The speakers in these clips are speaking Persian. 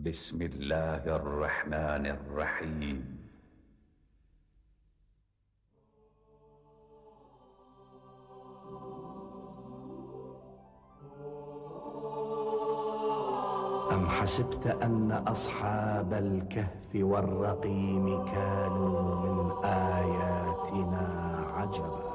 بسم الله الرحمن الرحیم. أم حسبت أن أصحاب الكهف والرقيم كانوا من آياتنا عجبا.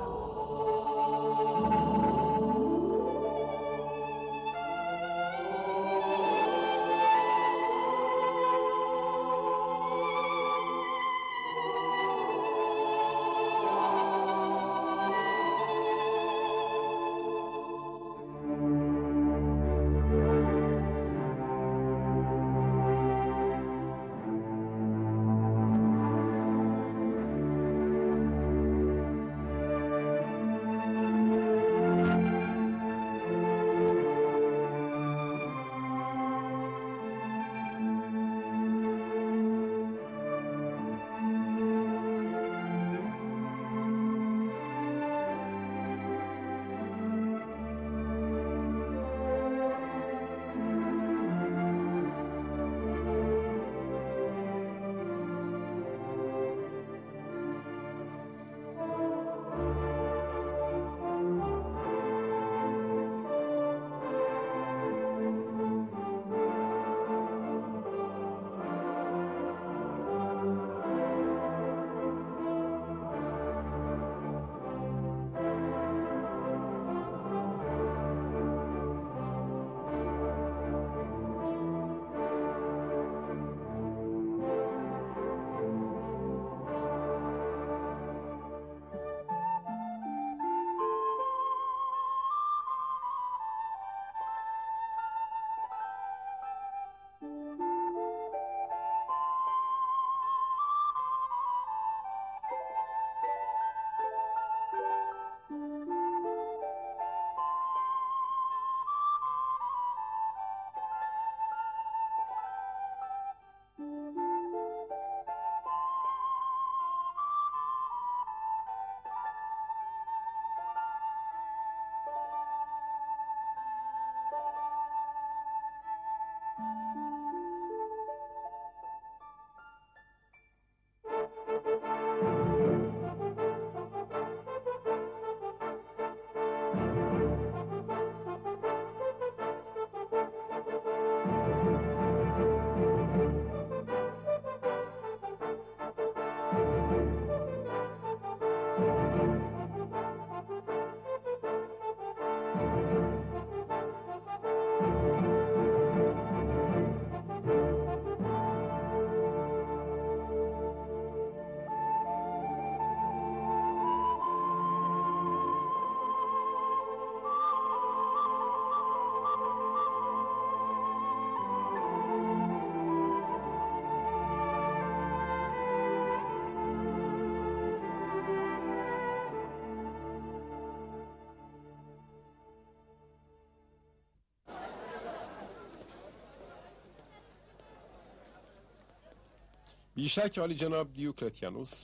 بیشک عالی جناب دیوکلتیانوس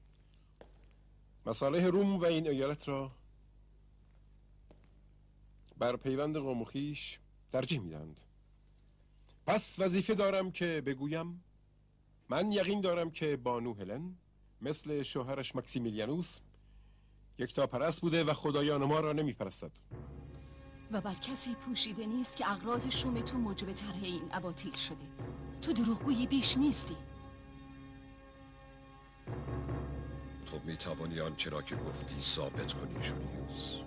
مصالح روم و این ایالت را بر پیوند قوم و خویش ترجیح میدهند. پس وظیفه دارم که بگویم من یقین دارم که بانو هلن مثل شوهرش مکسیمیلیانوس یکتاپرست بوده و خدایان ما را نمیپرستد و بر کسی پوشیده نیست که اغراض شوم تو موجب طرح این اباطیل شده. تو دروغگویی بیش نیستی. تو میتوانی آنچه را که گفتی ثابت کنی جولیوس؟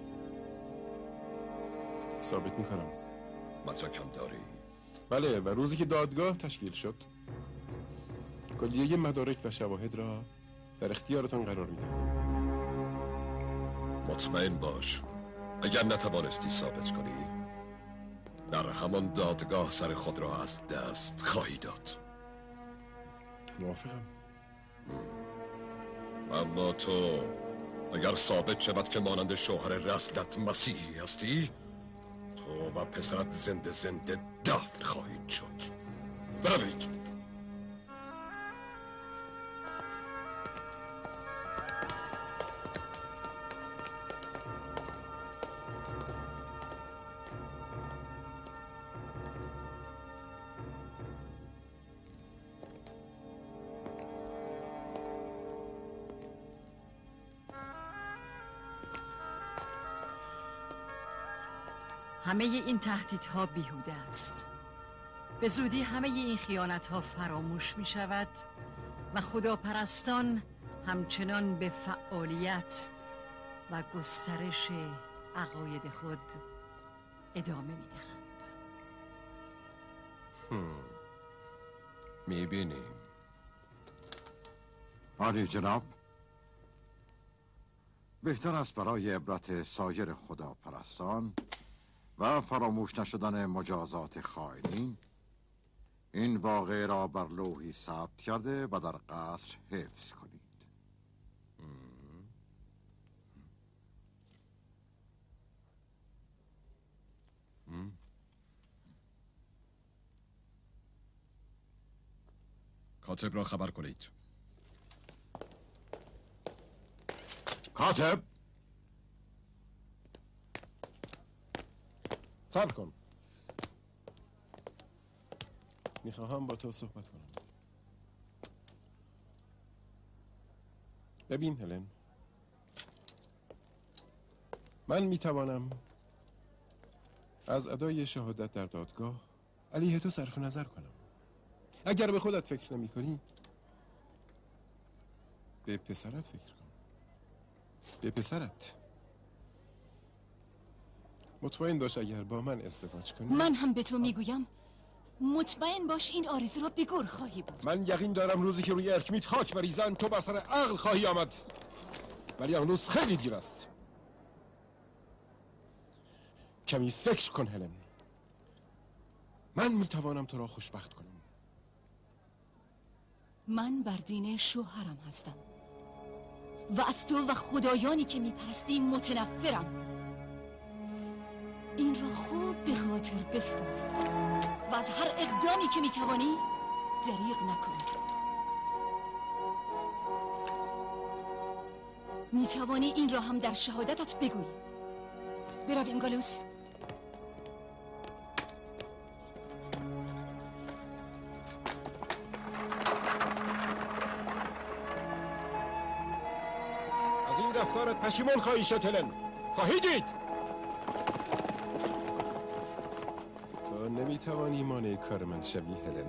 ثابت میکنم. مدرکم داری؟ بله، و روزی که دادگاه تشکیل شد کلیه مدارک و شواهد را در اختیارتان قرار میدم. مطمئن باش اگر نتوانستی ثابت کنی در همان دادگاه سر خود را از دست خواهی داد. موافقم. اما تو اگر ثابت شود که مانند شوهر رسلت مسیحی هستی، تو و پسرت زنده زنده دفن خواهید شد. بروید. همه این تهدیدها بیهوده است. به زودی همه این خیانتها فراموش می شود و خداپرستان همچنان به فعالیت و گسترش عقاید خود ادامه می دهند. می بینیم. عالی جناب، بهتر است برای عبرت سایر خداپرستان و فراموش نشدن مجازات خائنین این واقعه را بر لوحی ثبت کرده و در قصر حفظ کنید. کاتب را خبر کنید. کاتب، صبر کن. میخواهم با تو صحبت کنم. ببین هلن، من میتوانم از ادای شهادت در دادگاه علیه تو صرف نظر کنم. اگر به خودت فکر نمی کنی، به پسرت فکر کن. به پسرت. مطمئن باش اگر با من ازدواج کنی، من هم به تو میگویم مطمئن باش این آرزو را به گور خواهی برد. من یقین دارم روزی که روی ارکمیت خاک بریزن تو بر سر عقل خواهی آمد، ولی هنوز خیلی دیر است. کمی فکر کن هلن. من میتوانم تو را خوشبخت کنم. من بر دین شوهرم هستم و از تو و خدایانی که میپرستی متنفرم. این را خوب به خاطر بسپار و از هر اقدامی که میتوانی دریغ نکن. میتوانی این را هم در شهادتت بگویی. برویم گالوس. از این رفتارت پشیمان خواهی شد هلن. خواهی دید. تو نمیتوانی مانع کار من شوی هلن.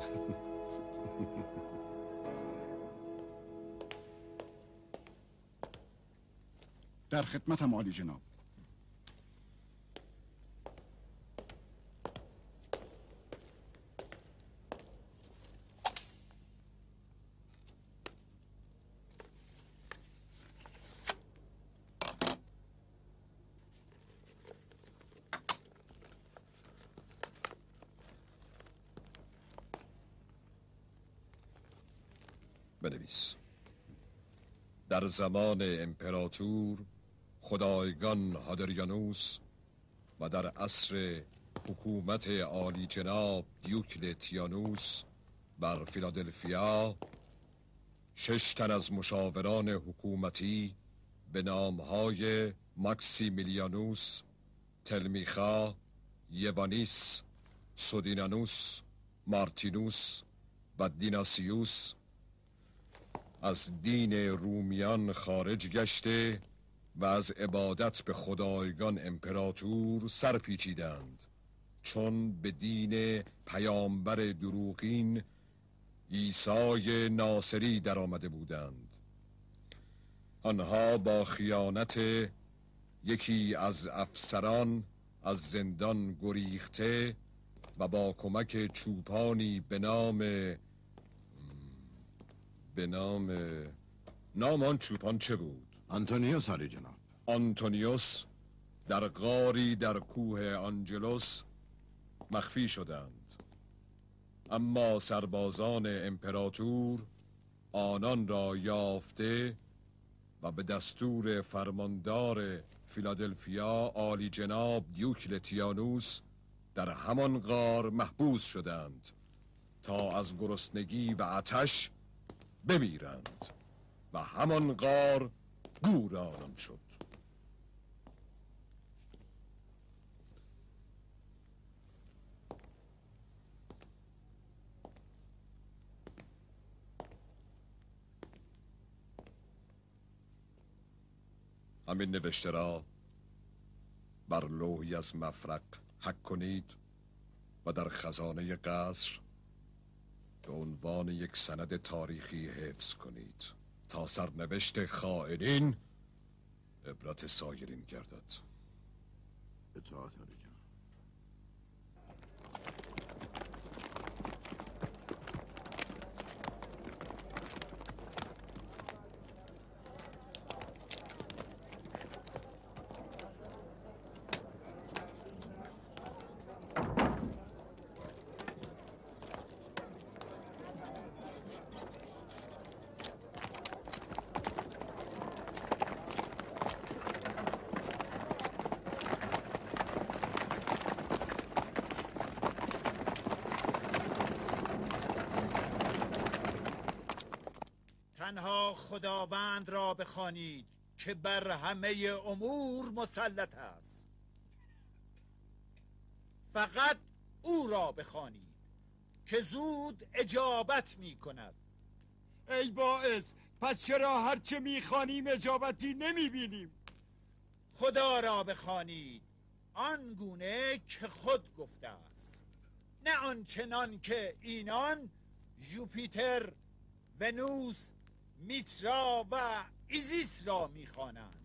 در خدمتم عالی جناب. بنویس. در زمان امپراتور خدایگان هادریانوس و در عصر حکومت عالی جناب دیوکلتیانوس بر فیلادلفیا 6 تن از مشاوران حکومتی به نامهای ماکسیمیلیانوس، تلمیخا، یوانیس، سودینانوس، مارتینوس و دیناسیوس از دین رومیان خارج گشته و از عبادت به خدایگان امپراتور سرپیچیدند، چون به دین پیامبر دروغین عیسی ناصری در آمده بودند. آنها با خیانت یکی از افسران از زندان گریخته و با کمک چوپانی به نام آن چوپان چه بود؟ آنتونیوس عالی جناب. آنتونیوس در غاری در کوه آنجلوس مخفی شدند، اما سربازان امپراتور آنان را یافته و به دستور فرماندار فیلادلفیا عالی جناب دیوکلتیانوس در همان غار محبوس شدند تا از گرسنگی و آتش بمیرند و همان غار گور آنان شد. همین نوشته را بر لوحی از مفرق حک کنید و در خزانه قصر به عنوان یک سند تاریخی حفظ کنید تا سرنوشت خائنین عبرت سایرین گردد. اطاعت عالی جناب. تنها خداوند را بخوانید که بر همه امور مسلط است. فقط او را بخوانید که زود اجابت می کند. ای باعث، پس چرا هرچه میخوانیم اجابتی نمیبینیم؟ خدا را بخوانید آنگونه که خود گفته است، نه آنچنان که اینان جوپیتر، ونوس، میترا و ایزیس را میخوانند.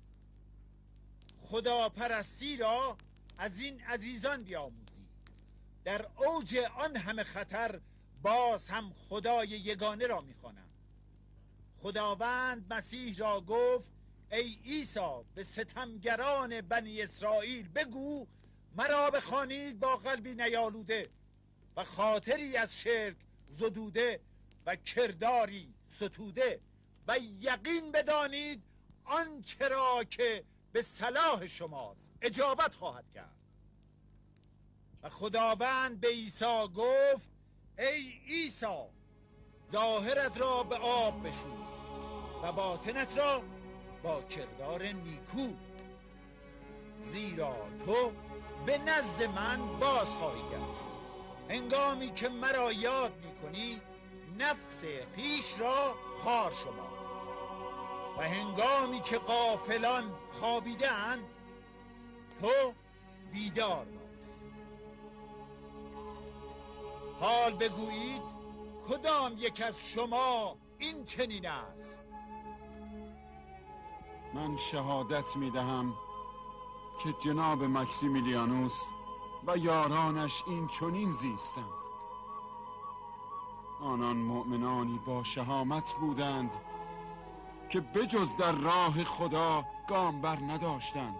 خدا پرستی را از این عزیزان بیاموزید. در اوج آن همه خطر باز هم خدای یگانه را میخوانند. خداوند مسیح را گفت ای عیسی به ستمگران بنی اسرائیل بگو مرا بخوانید با قلبی نیالوده و خاطری از شرک زدوده و کرداری ستوده و یقین بدانید آنچه را که به صلاح شماست اجابت خواهد کرد. و خداوند به عیسی گفت ای عیسی ظاهرت را به آب بشوی و باطنت را با کردار نیکو، زیرا تو به نزد من باز خواهی گشت. هنگامی که مرا یاد میکنی نفس خویش را خوار شما و هنگامی که غافلان خوابیدند تو بیدار باش. حال بگویید کدام یک از شما این چنین است؟ من شهادت میدهم که جناب مکسیمیلیانوس و یارانش این چنین زیستند. آنان مؤمنانی با شهامت بودند که بجز در راه خدا گام بر نداشتند.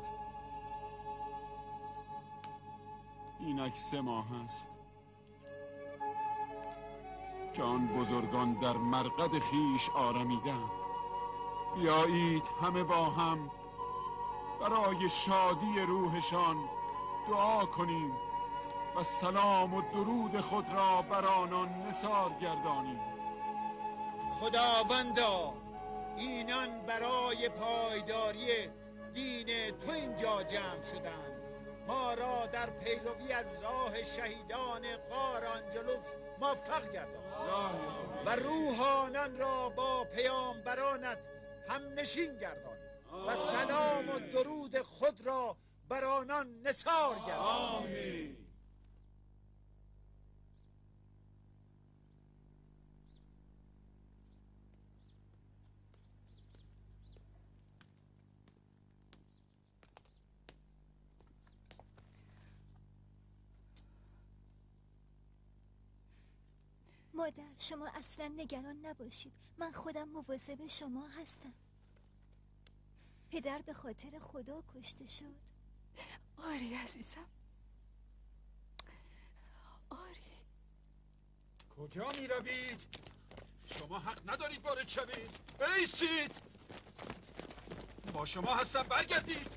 اینک 3 ماه است که آن بزرگان در مرقد خیش آرمیدند. بیایید همه با هم برای شادی روحشان دعا کنیم و سلام و درود خود را بر آنان نثار گردانیم. خداوندا اینان برای پایداری دین تو اینجا جمع شدند. ما را در پیروی از راه شهیدان قارانجلوس موفق گردان و روح آنان را با پیامبرانت هم نشین گردان و سلام و درود خود را بر آنان نثار گردان. آمین. مادر شما اصلا نگران نباشید، من خودم مواظب شما هستم. پدر به خاطر خدا کشته شد. آری عزیزم، آری. کجا می روید؟ شما حق ندارید وارد شوید. بایستید. با شما هستم، برگردید.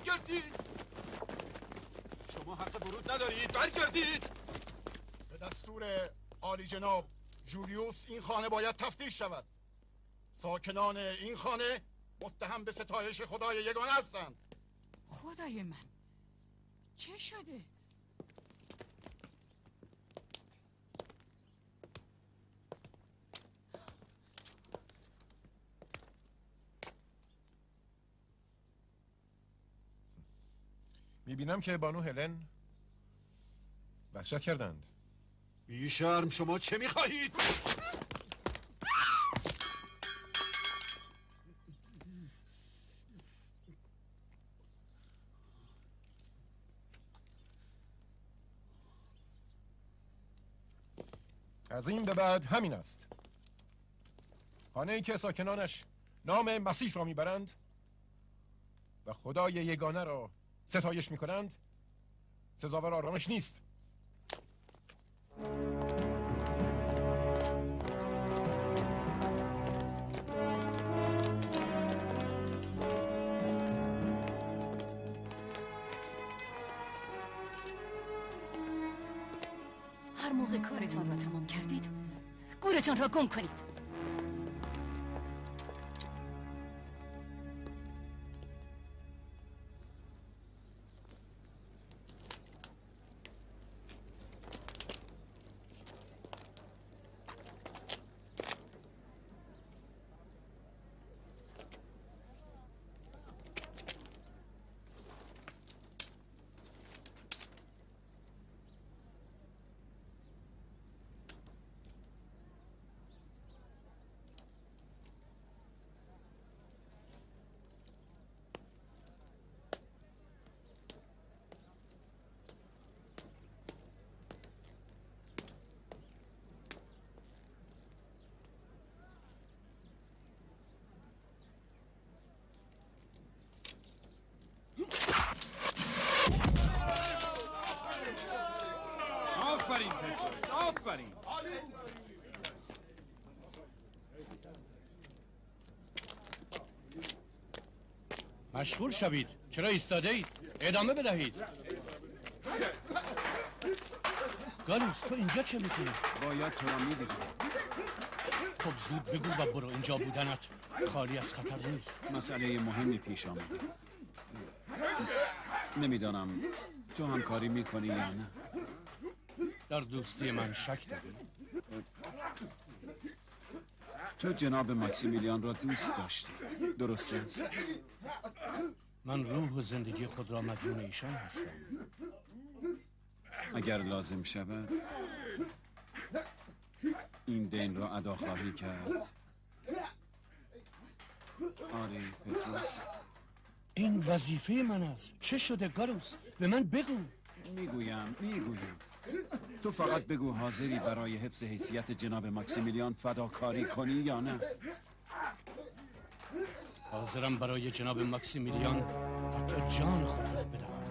شما حق ورود ندارید، برگردید. به دستور عالی جناب جولیوس این خانه باید تفتیش شود. ساکنان این خانه متهم به ستایش خدای یگانه هستند. خدای من چه شده؟ میبینم که بانو هلن وحشت کردند. بی شرم، شما چه میخواهید؟ از این به بعد همین است. خانه‌ای که ساکنانش نام مسیح را میبرند و خدای یگانه را ستایش میکنند سزاوار آرامش نیست. هر موقع کارتان را تمام کردید گورتان را گم کنید. آفرین پتروس، آفرین. مشغول شوید. چرا ایستاده اید؟ ادامه بدهید. گالوس تو اینجا چه میکنی؟ باید تو را میدیدم. خب زود بگو و برو. اینجا بودنت خالی از خطر نیست. مسئله مهمی پیش آمده. نمیدانم تو همکاری میکنی یا نه. در دوستی من شک داری؟ تو جناب ماکسیمیلیان را دوست داشتی، درست است؟ من روح و زندگی خود را مدیون ایشان هستم. اگر لازم شود این دین را ادا خواهی کرد. آره پتروس، این وظیفه من است. چه شده گالوس؟ به من بگو. میگویم تو فقط بگو حاضری برای حفظ حیثیت جناب ماکسیمیلیان فداکاری کنی یا نه؟ حاضرم برای جناب ماکسیمیلیان حتی جان خود را بدهم.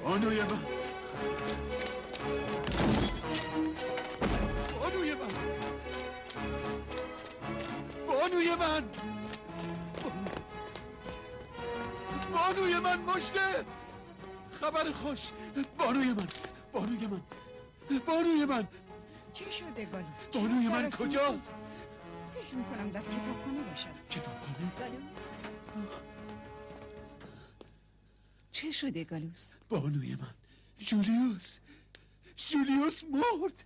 بانوی من، بانوی من، بانوی من، بانوی من، مژده، خبر خوش، بانوی من، بانوی من، بانوی من. چی شده گالوس؟ بانوی من کجاست؟ فکر میکنم در کتابخانه باشد. کتابخانه؟ گالوس چه شده گالوس؟ بانوی من، جولیوس، جولیوس مرد.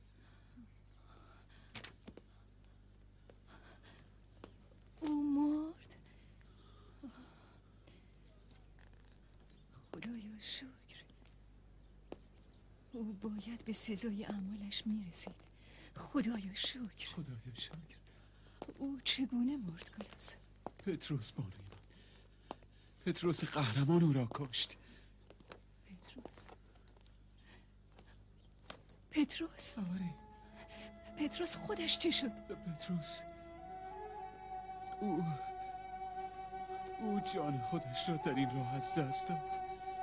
او مرد؟ خدایا شکر. او باید به سزای اعمالش میرسید. خدایا شکر. خدایا شکر. او چگونه مرد گالوس؟ پتروس بانوی من، پتروس قهرمان او را کشت. پتروس؟ آره. پتروس خودش چی شد؟ پتروس او جان خودش را در این راه از دست داد.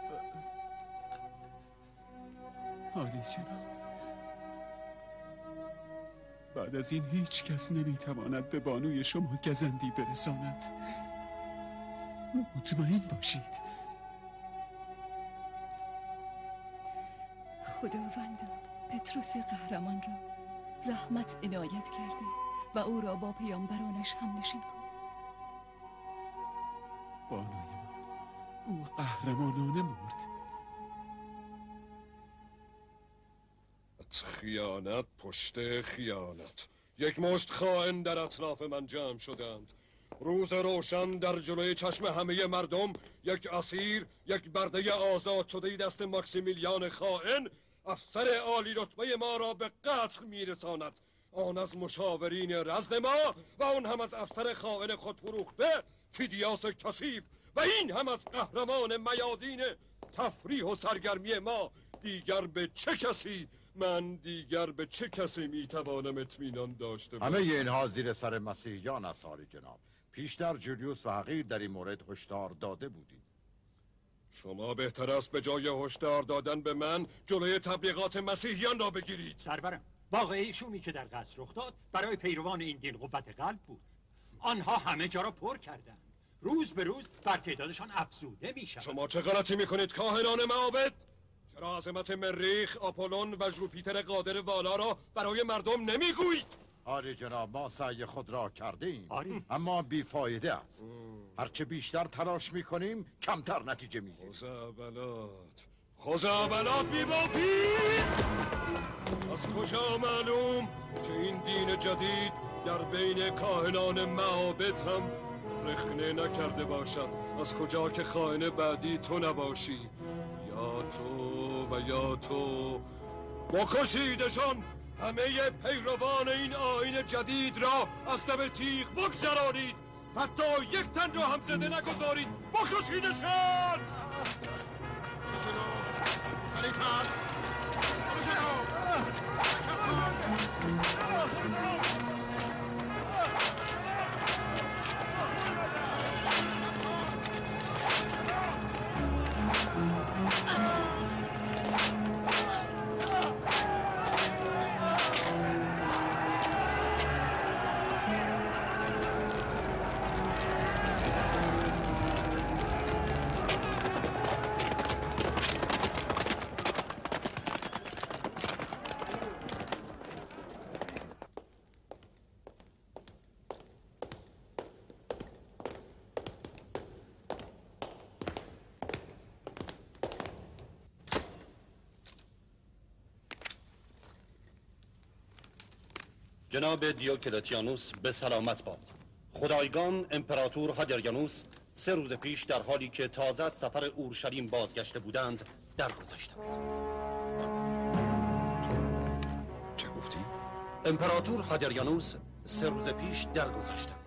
عالی جناب، بعد از این هیچ کس نمیتواند به بانوی شما گزندی برساند. مطمئن باشید. خداوندا پتروس قهرمان را رحمت عنایت کرده و او را با پیامبرانش هم نشین کن. بانوی من، او قهرمانانه مرد. خیانت پشت خیانت. یک مشت خائن در اطراف من جمع شدند. روز روشن در جلوی چشم همه مردم یک اسیر، یک برده آزاد شده دست ماکسیمیلیان خائن، افسر عالی رتبه ما را به قتل میرساند. آن از مشاورین رزم ما و آن هم از افسر خائن خودفروخته فیدیاس کثیف و این هم از قهرمان میادین تفریح و سرگرمی ما. دیگر به چه کسی میتوانم اطمینان داشته باشم؟ همه اینها زیر سر مسیحیان است عالی جناب. پیشتر جولیوس و حقیر در این مورد هشدار داده بودیم. شما بهتر است به جای هشدار دادن به من جلوی تبلیغات مسیحیان را بگیرید. سرورم، واقعه شومی که در قصر رخ داد برای پیروان این دین قوت قلب بود. آنها همه جا را پر کردند. روز به روز بر تعدادشان افزوده می شود. شما چه غلطی میکنید کاهنان معابد؟ چرا عظمت مریخ، آپولون و ژوپیتر قادر والا را برای مردم نمیگویید؟ عالی جناب، ما سعی خود را کردیم اما بیفایده است. هرچه بیشتر تلاش میکنیم کمتر نتیجه میگیریم. خزعبلات میبافید. از کجا معلوم که این دین جدید در بین کاهنان معابد هم رخنه نکرده باشد؟ از کجا که خائن بعدی تو نباشی؟ یا تو بکشیدشان. همه پیروان این آیین جدید را از دم تیغ بگذرانید. حتی یک تن را هم زنده نگذارید. بکشیدشان. جناب دیوکلتیانوس به سلامت باد. خدایگان امپراتور هادریانوس 3 روز پیش در حالی که تازه از سفر اورشلیم بازگشته بودند درگذشتند. چه گفتی؟ امپراتور هادریانوس 3 روز پیش درگذشتند.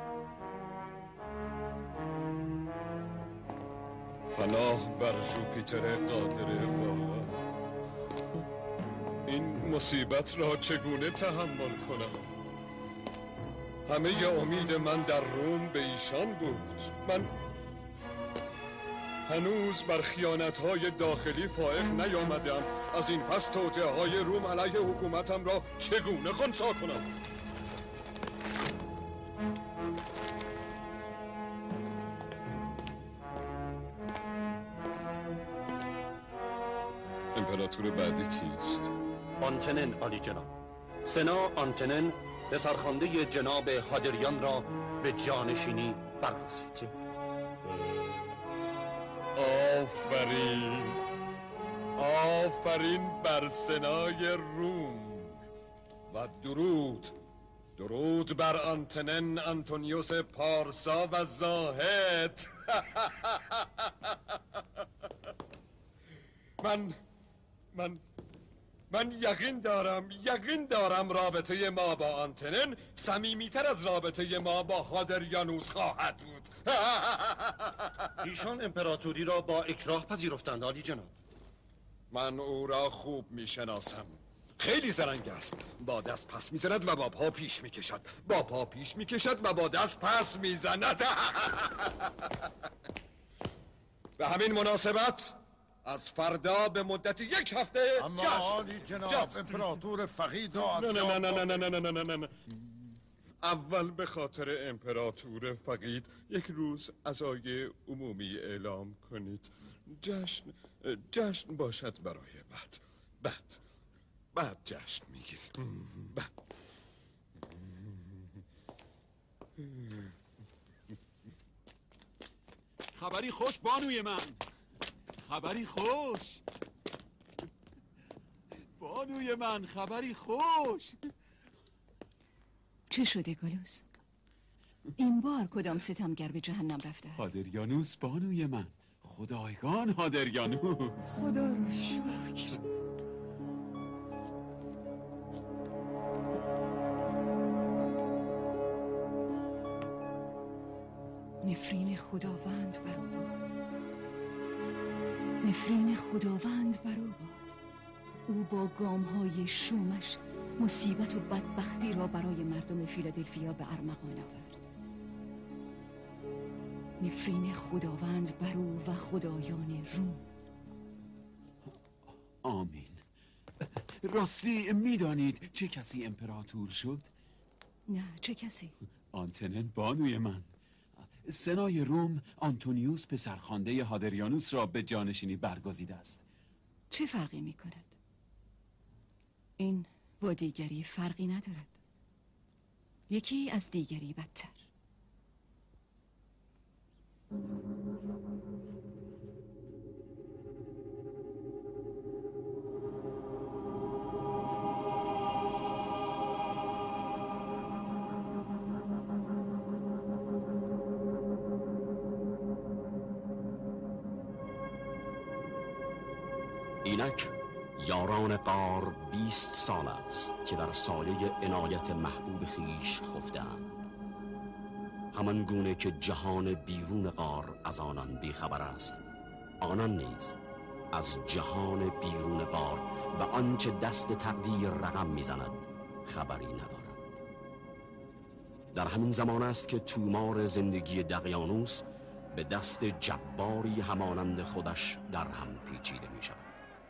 پناه بر ژوپیتر قادر والا. این مصیبت را چگونه تحمل کنم؟ همه امید من در روم به ایشان بود. هنوز بر خیانت‌های داخلی فائق نیامدم. از این پس توطئه‌های روم علیه حکومتم را چگونه خنثی کنم؟ امپراتور بعدی کیست؟ آنتنن عالی جناب. سنا آنتنن به سرخانده جناب هادریان را به جانشینی برگزید. آفرین، آفرین بر سنای روم و درود بر آنتنن آنتونیوس پارسا و زاهد. من یقین دارم رابطه ما با آنتنن صمیمیتر از رابطه ما با هادریانوس خواهد بود. ایشان امپراتوری را با اکراه پذیرفتند عالی جناب. من او را خوب میشناسم. خیلی زرنگ است. با دست پس میزند و با پا پیش میکشد، با پا پیش میکشد و با دست پس میزند. به همین مناسبت از فردا به مدت 1 هفته اما عالی جناب امپراتور فقید را نه. اول به خاطر امپراتور فقید 1 روز عزای عمومی اعلام کنید. جشن باشد برای بعد جشن میگیریم. خبری خوش بانوی من، خبری خوش بانوی من، خبری خوش. چه شده گالوس؟ این بار کدام ستمگر به جهنم رفته است؟ هادریانوس بانوی من، خدایگان هادریانوس. خدا رو شکر. نفرین خداوند بر او باد، نفرین خداوند بر او باد. او با گام‌های شومش مصیبت و بدبختی را برای مردم فیلادلفیا به ارمغان آورد. نفرین خداوند بر او و خدایان روم. آمین. راستی میدانید چه کسی امپراتور شد؟ نه، چه کسی؟ آنتنن بانوی من. سنای روم آنتونیوس پسرخوانده هادریانوس را به جانشینی برگزیده است. چه فرقی می کند؟ این با دیگری فرقی ندارد. یکی از دیگری بدتر. اینک یاران غار 20 سال است که در سایه عنایت محبوب خیش خفته‌اند. همان گونه که جهان بیرون غار از آنان بیخبر است، آنان نیز از جهان بیرون غار و آنچه دست تقدیر رقم میزند خبری ندارند. در همین زمان است که تومار زندگی دقیانوس به دست جباری همانند خودش در هم پیچیده می شود.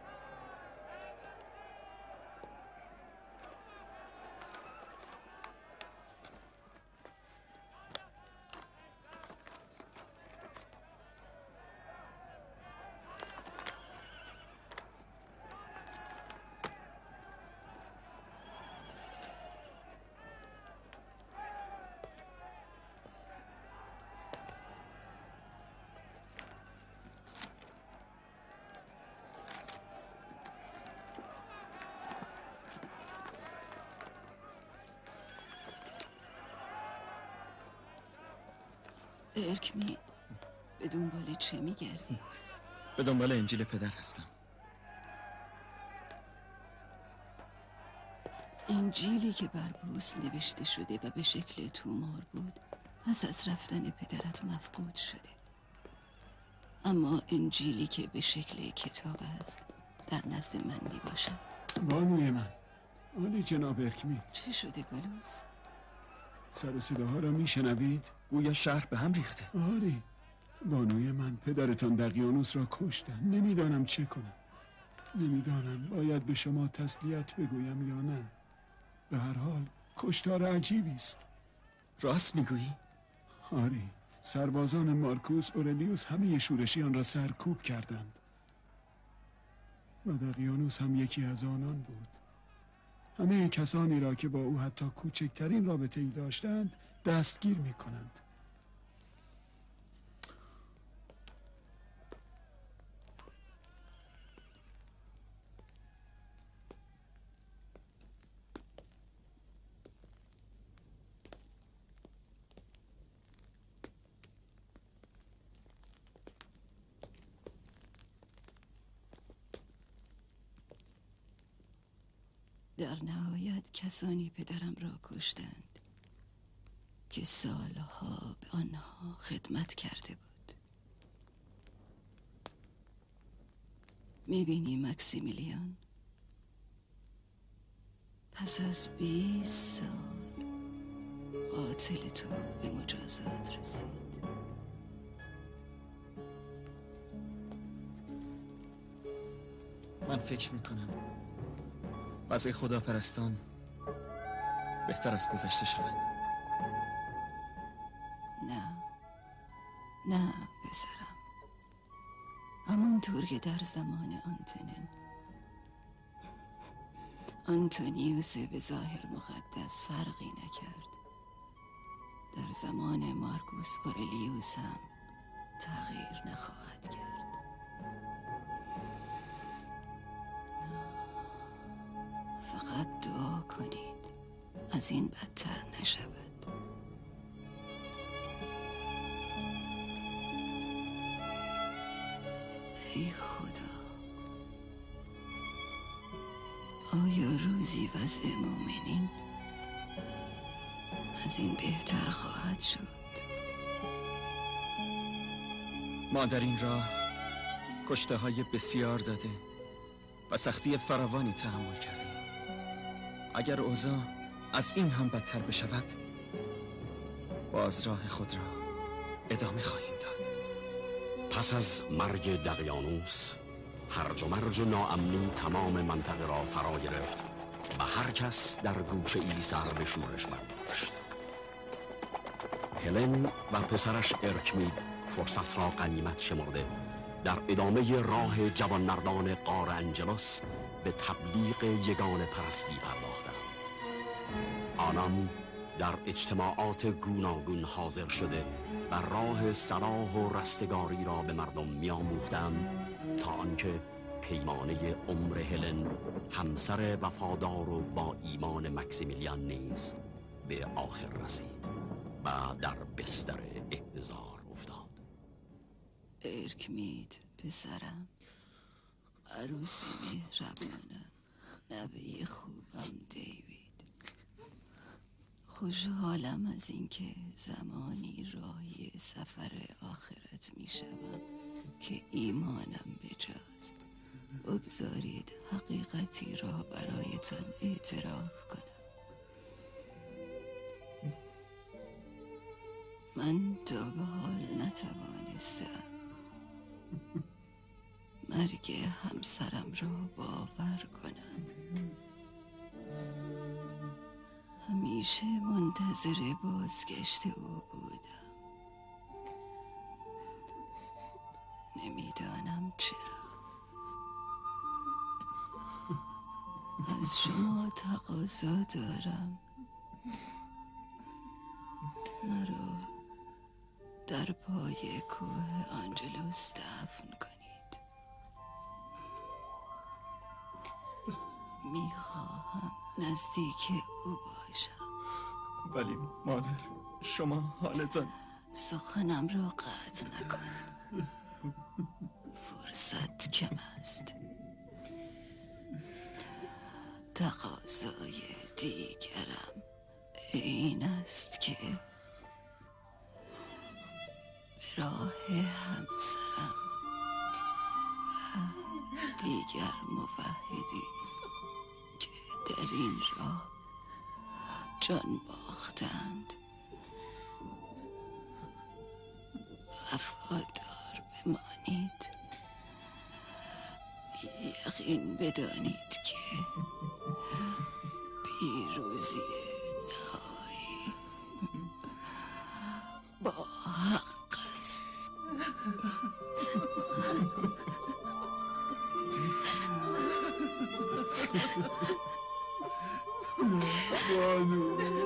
ارکمین، به دنبال چه میگردی؟ به دنبال انجیل پدر هستم. انجیلی که بر پوست نوشته شده و به شکل تومار بود پس از رفتن پدرت مفقود شده. اما انجیلی که به شکل کتاب است در نزد من می باشد. بانوی من، عالی جناب ارکمین. چه شده گالوس؟ سر و صداها را میشنوید؟ گویا شهر به هم ریخته. آری، بانوی من پدرتان دقیانوس را کشتن. نمیدانم چه کنم. نمیدانم باید به شما تسلیت بگویم یا نه. به هر حال کشتار عجیبی است. راست میگویی؟ آری، سربازان مارکوس اورلیوس همه شورشیان را سرکوب کردند و دقیانوس هم یکی از آنان بود. همه کسانی را که با او حتی کوچکترین رابطه‌ای داشتند دستگیر می‌کنند. در نهایت کسانی پدرم را کشتند که سالها به آنها خدمت کرده بود. میبینی مکسیمیلیان، پس از 20 سال قاتل تو به مجازات رسید. من فکر میکنم وضع خداپرستان بهتر از گذشته شود. نه پسرم، همونطور که در زمان آنتونیوس به ظاهر مقدس فرقی نکرد، در زمان مارکوس اورلیوس هم تغییر نخواهد کرد. فقط دعا کنید از این بدتر نشود. ای خدا، آیا روزی وضع مؤمنین از این بهتر خواهد شد؟ ما در این راه کشته های بسیار داده و سختی فراوانی تحمل کردیم. اگر اوضاع از این هم بدتر بشود، باز راه خود را ادامه خواهیم داد. پس از مرگ دقیانوس، هرج و مرج و ناامنی تمام منطقه را فرا گرفت و هر کس در گوشه ای سر به شورش برداشت. هلن و پسرش ارکمید فرصت را غنیمت شمرده در ادامه راه جوانمردان غار انجلوس به تبلیغ یگانه پرستی پرداختند. آنان در اجتماعات گوناگون حاضر شده و راه صلاح و رستگاری را به مردم می‌آموختند تا آنکه پیمانه عمر هلن، همسر وفادار و با ایمان مکسیمیلیان نیز به آخر رسید و در بستر احتضار افتاد. ارکمید پسرم، عروس مهربانم، نوه خوبم دیوید. خوشحالم از اینکه زمانی راهی سفر آخرت می شوم که ایمانم بجاست. بگذارید حقیقتی را برایتان اعتراف کنم. من تا به حال نتوانستم مرگ همسرم را باور کنم. همیشه منتظر بازگشت او بودم. نمیدانم چرا. از شما تقاضا دارم مرا در پای کوه آنجلوس دفن کنید. میخواهم نزدیک او باشم. ولی مادر، شما حالتان... سخنم را قطع نکن. فرصت کم است. تقاضای دیگرم این است که به راه همسرم و دیگر موحدی که در این راه جان باختند وفادار بمانید. یقین بدانید که پیروزی نهایی با حق است. بانو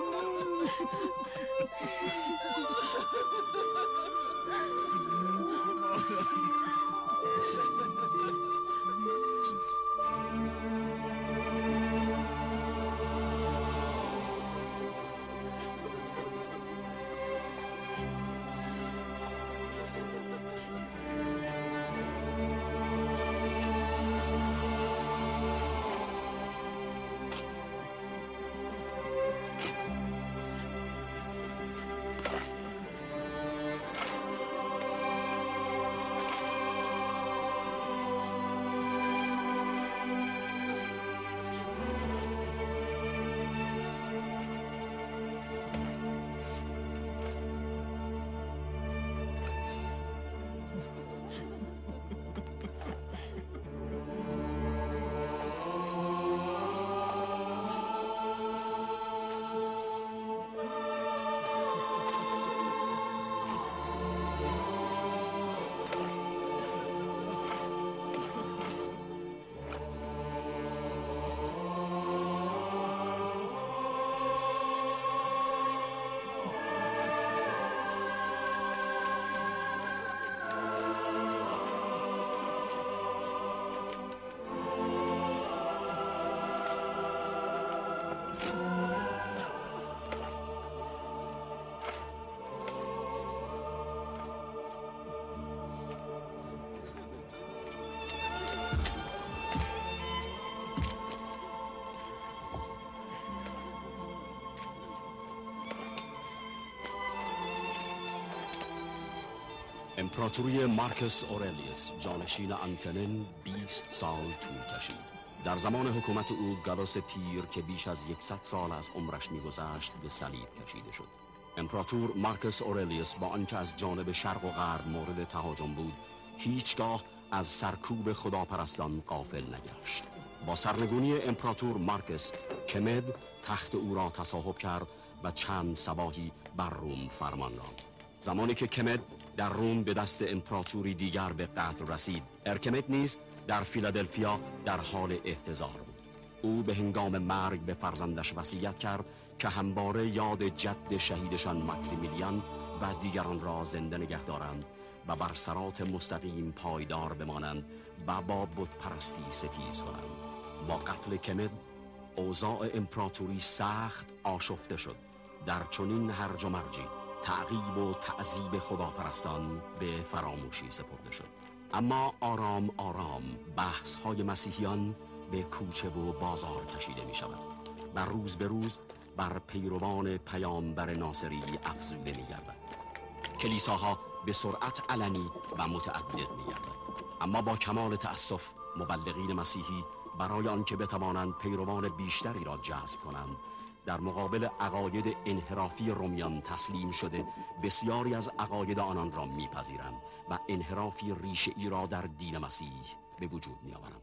امپراتوری مارکوس اورلیوس جانشین آنتونین 20 سال طول کشید. در زمان حکومت او گالوس پیر که بیش از 100 سال از عمرش می‌گذشت به صلیب کشیده شد. امپراتور مارکوس اورلیوس با آنکه از جانب شرق و غرب مورد تهاجم بود، هیچگاه از سرکوب خداپرستان غافل نگشت. با سرنگونی امپراتور مارکوس، کمد تخت او را تصاحب کرد و چند سباهی بر روم فرمان راند. زمانی که کمد در روم به دست امپراتوری دیگر به قتل رسید، ارکمد نیز در فیلادلفیا در حال احتضار بود. او به هنگام مرگ به فرزندش وصیت کرد که همواره یاد جد شهیدشان مکسیمیلیان و دیگران را زنده نگه دارند و بر صراط مستقیم پایدار بمانند و با بت پرستی ستیز کنند. با قتل کمد اوضاع امپراتوری سخت آشفته شد. در چنین هرج و مرجی تعقیب و تعذیب خداپرستان به فراموشی سپرده شد. اما آرام آرام بحث های مسیحیان به کوچه و بازار کشیده می شود و روز به روز بر پیروان پیامبر ناصری افزوده می گردد. کلیساها به سرعت علنی و متعدد می گردد. اما با کمال تأسف مبلغین مسیحی برای آنکه بتوانند پیروان بیشتری را جذب کنند، در مقابل عقاید انحرافی رومیان تسلیم شده بسیاری از عقاید آنان را میپذیرند و انحرافی ریشه‌ای را در دین مسیح به وجود میآورند.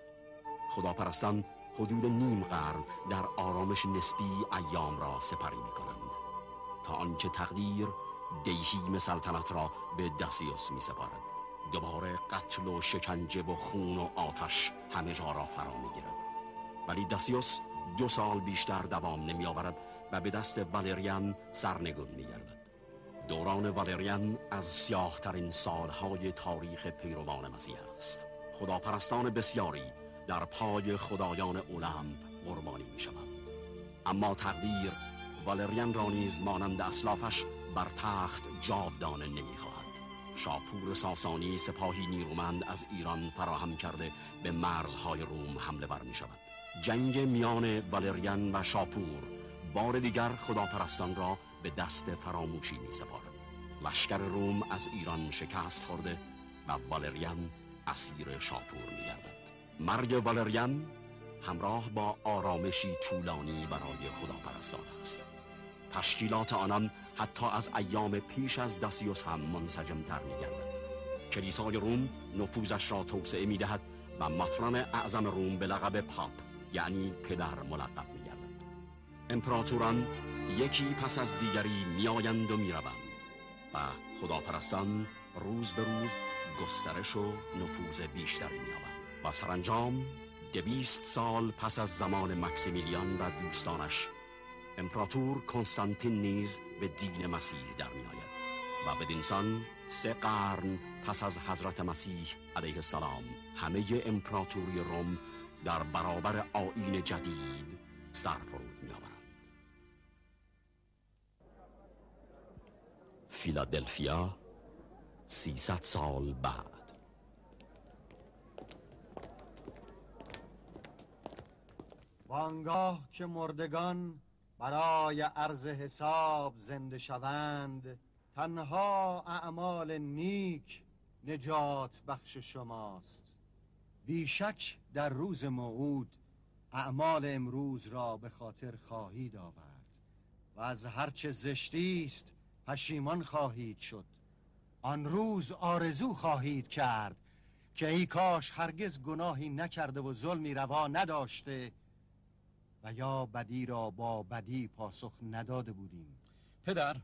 خداپرستان حدود نیم قرن در آرامش نسبی ایام را سپری میکنند تا آنکه تقدیر دیهیم سلطنت را به داسیوس میسپارد. دوباره قتل و شکنجه و خون و آتش همه جا را فرا میگیرد. ولی داسیوس 2 سال بیشتر دوام نمی آورد و به دست والریان سرنگون می گردد. دوران والریان از سیاه‌ترین سالهای تاریخ پیروان مسیح است. خداپرستان بسیاری در پای خدایان اولمپ قربانی می شوند. اما تقدیر والریان را نیز مانند اسلافش بر تخت جاودانه نمی خواهد. شاپور ساسانی سپاهی نیرومند از ایران فراهم کرده به مرزهای روم حمله ور می شود. جنگ میان والریان و شاپور بار دیگر خداپرستان را به دست فراموشی می سپارد. لشکر روم از ایران شکست خورده و والریان اسیر شاپور می گردد. مرگ والریان همراه با آرامشی طولانی برای خداپرستان است. تشکیلات آنان حتی از ایام پیش از داسیوس هم منسجم‌تر می‌گردد. کلیسای روم نفوذش را توسعه می‌دهد و ماتران اعظم روم به لقب پاپ یعنی پدر ملقب می‌گردد. امپراتوران یکی پس از دیگری می‌آیند و می‌روند و خداپرستان روز به روز گسترش و نفوذ بیشتری می‌یابند و سرانجام 200 سال پس از زمان مکسیمیلیان و دوستانش امپراتور کنستانتین نیز به دین مسیح در می‌آید و بدینسان 3 قرن پس از حضرت مسیح علیه السلام همه امپراتوری روم در برابر آیین جدید سر فرود می‌آورند. فیلادلفیا 300 سال بعد. وانگاه که مردگان برای عرض حساب زنده شوند، تنها اعمال نیک نجات بخش شماست. بیشک در روز موعود اعمال امروز را به خاطر خواهید آورد و از هرچه زشتی است پشیمان خواهید شد. آن روز آرزو خواهید کرد که ای کاش هرگز گناهی نکرده و ظلمی روا نداشته و یا بدی را با بدی پاسخ نداده بودیم. پدر،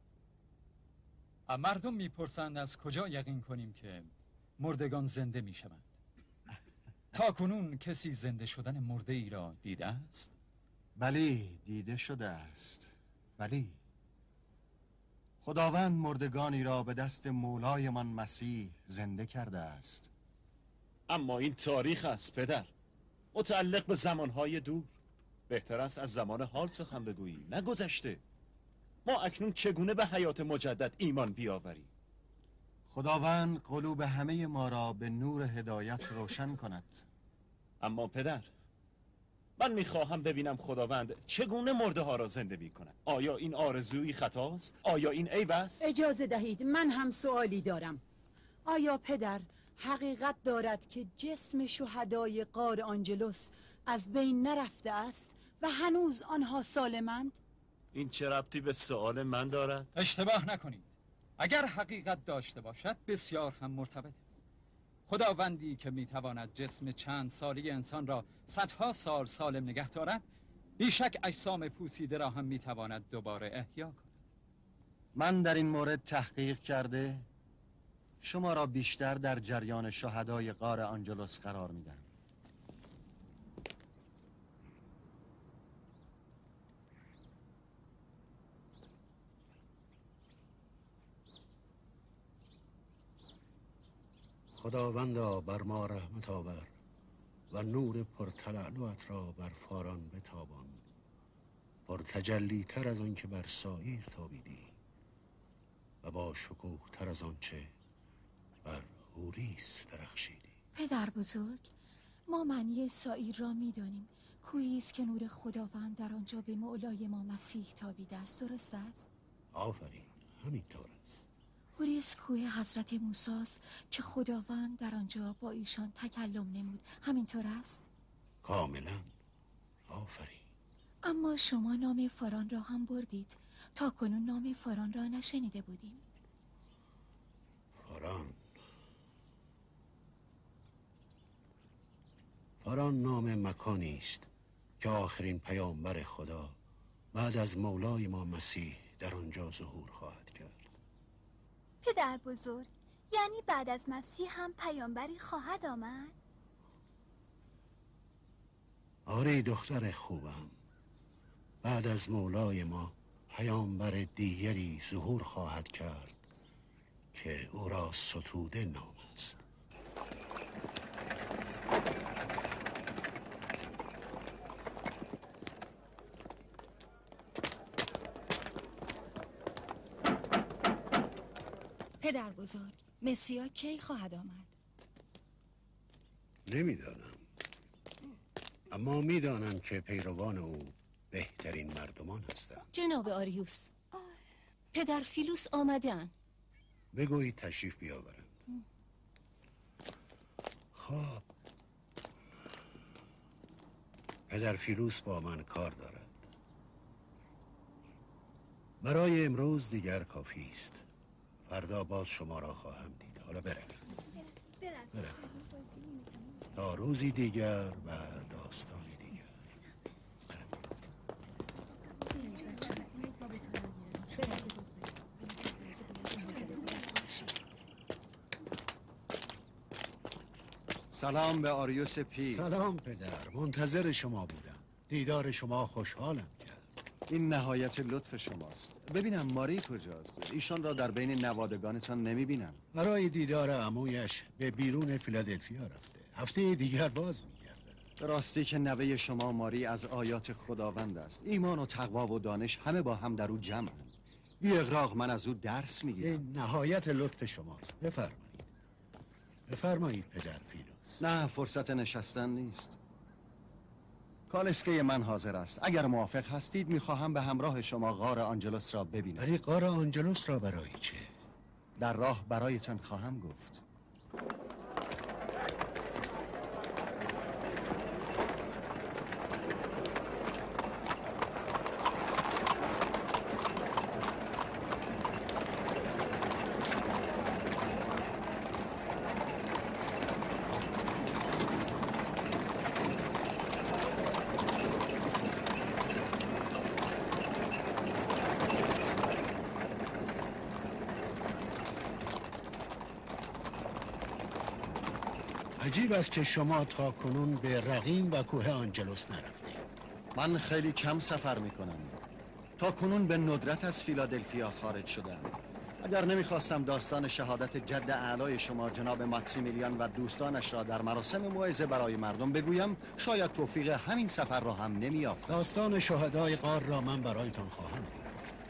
مردم میپرسند از کجا یقین کنیم که مردگان زنده میشوند؟ تا کنون کسی زنده شدن مرده ای را دیده است؟ بلی، دیده شده است. بلی، خداوند مردگانی را به دست مولایمان مسیح زنده کرده است. اما این تاریخ است پدر، متعلق به زمانهای دور. بهتر است از زمان حال سخن بگویی، نه گذشته. ما اکنون چگونه به حیات مجدد ایمان بیاوریم؟ خداوند قلوب همه ما را به نور هدایت روشن کند. اما پدر، من میخواهم ببینم خداوند چگونه مرده ها را زنده میکند. آیا این آرزویی خطاست؟ آیا این عیب است؟ اجازه دهید من هم سوالی دارم. آیا پدر حقیقت دارد که جسم شهدای غار آنجلوس از بین نرفته است و هنوز آنها سالمند؟ این چه ربطی به سوال من دارد؟ اشتباه نکنید. اگر حقیقت داشته باشد بسیار هم مرتبط است. خداوندی که میتواند جسم چند سالی انسان را صدها سال سالم نگه دارد، بیشک اجسام پوسیده را هم میتواند دوباره احیا کند. من در این مورد تحقیق کرده شما را بیشتر در جریان شهدای غار آنجلوس قرار میدم. خداوندا بر ما رحمت آور و نور پرتلالوت را بر فاران بتابان، پرتجلی تر از آن که بر سایر تابیدی و با شکوه تر از آنچه بر هوریس درخشیدی. پدر بزرگ، ما معنی سایر را می‌دانیم. کویی است که نور خداوند در آنجا به مولای ما مسیح تابیده است، درست است؟ آفرین، همینطور است. هوریس کوه حضرت موسی است که خداوند در آنجا با ایشان تکلم نمود، همینطور است؟ کاملا، آفرین. اما شما نام فاران را هم بردید. تا کنون نام فاران را نشنیده بودیم. فاران نام مکانی است که آخرین پیامبر خدا بعد از مولای ما مسیح در آنجا ظهور خواهد کرد. پدر بزرگ، یعنی بعد از مسیح هم پیامبری خواهد آمد؟ آره دختر خوبم، بعد از مولای ما پیامبر دیگری ظهور خواهد کرد که او را ستوده نام است. پدر بزرگ، مسیح کی خواهد آمد؟ نمیدانم، اما میدانم که پیروان او بهترین مردمان هستند. جناب آریوس، پدر فیلوس آمدن. بگویید تشریف بیاورند. خب، پدر فیلوس با من کار دارد. برای امروز دیگر کافی است. فردا باز شما را خواهم دید. حالا بروید. تا روزی دیگر و داستانی دیگر. سلام به آریوس پیر. سلام پدر، منتظر شما بودم. دیدار شما خوشحالم کرد. این نهایت لطف شماست. ببینم ماری کجاست؟ ایشان را در بین نوادگانتان نمیبینم. برای دیدار عمویش به بیرون فیلادلفیا رفته. هفته دیگر باز میگرده. راستی که نوه شما ماری از آیات خداوند است. ایمان و تقوا و دانش همه با هم در او جمعند. بی اغراق من از او درس میگیرم. این نهایت لطف شماست. بفرمایید. بفرمایید پدر فیلوس. نه، فرصت نشستن نیست. کالسکه من حاضر است. اگر موافق هستید میخواهم به همراه شما غار آنجلوس را ببینم. ولی غار آنجلوس را برای چه؟ در راه برایتان خواهم گفت. عجیب است که شما تا کنون به رقیم و کوه آنجلوس نرفتید. من خیلی کم سفر میکنم. تا کنون به ندرت از فیلادلفیا خارج شدم. اگر نمیخواستم داستان شهادت جد اعلای شما جناب ماکسیمیلیان و دوستانش را در مراسم موعظه برای مردم بگویم، شاید توفیق همین سفر را هم نمیافتم. داستان شهدای غار را من برایتان خواهم گفت.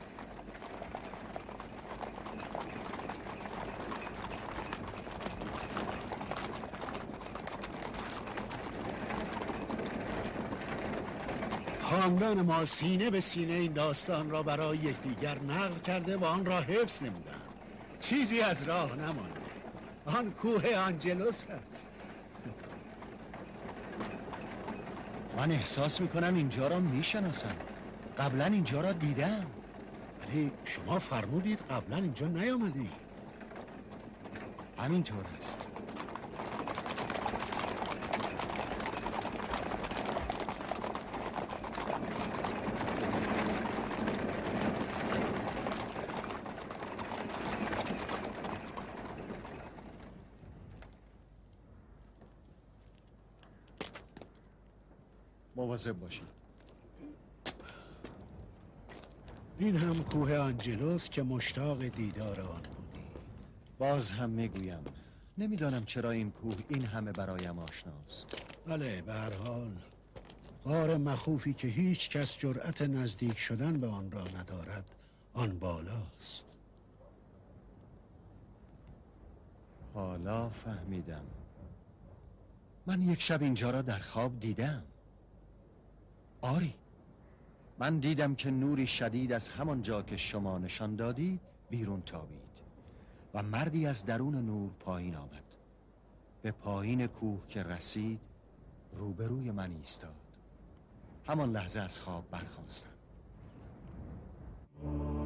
خاندان ما سینه به سینه این داستان را برای یکدیگر نقل کرده و آن را حفظ نمودند. چیزی از راه نمانده. آن کوه آنجلوس است. من احساس میکنم اینجا را میشناسم. قبلا اینجا را دیدم. ولی شما فرمودید قبلا اینجا نیامدید. همینطور است. مواظب باشید. این هم کوه آنجلوس که مشتاق دیدار آن بودی. باز هم میگویم نمیدانم چرا این کوه این همه برایم آشناست. بله، به هر حال غار مخوفی که هیچ کس جرأت نزدیک شدن به آن را ندارد، آن بالاست. حالا فهمیدم. من یک شب اینجا را در خواب دیدم. آری، من دیدم که نوری شدید از همان جا که شما نشان دادید بیرون تابید و مردی از درون نور پایین آمد. به پایین کوه که رسید روبروی من ایستاد. همان لحظه از خواب برخاستم.